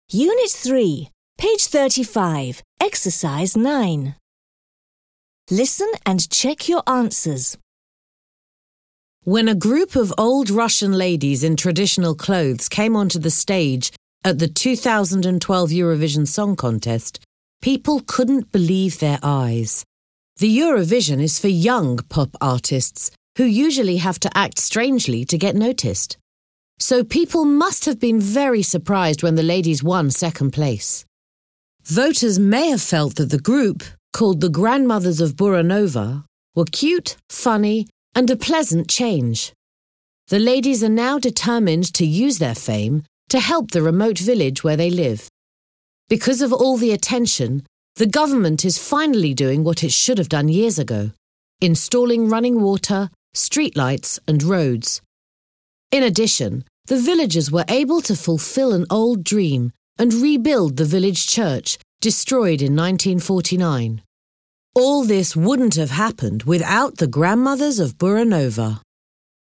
Unit 3, page 35, exercise 9. Listen and check your answers. When a group of old Russian ladies in traditional clothes came onto the stage at the 2012 Eurovision Song Contest, people couldn't believe their eyes. The Eurovision is for young pop artists who usually have to act strangely to get noticed. So people must have been very surprised when the ladies won second place. Voters may have felt that the group, called the Grandmothers of Buranova, were cute, funny, and a pleasant change. The ladies are now determined to use their fame to help the remote village where they live. Because of all the attention, the government is finally doing what it should have done years ago, installing running water, streetlights, and roads. In addition, the villagers were able to fulfill an old dream and rebuild the village church, destroyed in 1949. All this wouldn't have happened without the Grandmothers of Buranova.